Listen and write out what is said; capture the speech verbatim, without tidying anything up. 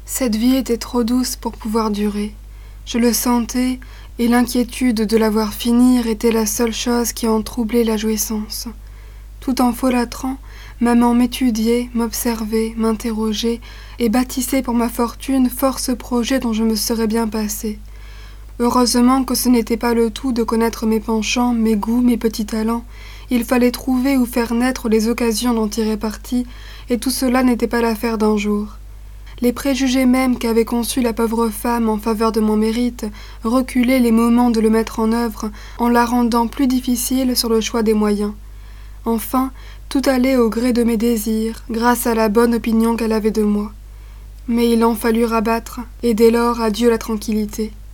Cette vie était trop douce pour pouvoir durer. Je le sentais, et l'inquiétude de la voir finir était la seule chose qui en troublait la jouissance. Tout en folâtrant, maman m'étudiait, m'observait, m'interrogeait, et bâtissait pour ma fortune force projets dont je me serais bien passée. Heureusement que ce n'était pas le tout de connaître mes penchants, mes goûts, mes petits talents. Il fallait trouver ou faire naître les occasions d'en tirer parti, et tout cela n'était pas l'affaire d'un jour. Les préjugés même qu'avait conçus la pauvre femme en faveur de mon mérite reculaient les moments de le mettre en œuvre, en la rendant plus difficile sur le choix des moyens. Enfin, tout allait au gré de mes désirs, grâce à la bonne opinion qu'elle avait de moi. Mais il en fallut rabattre, et dès lors adieu la tranquillité.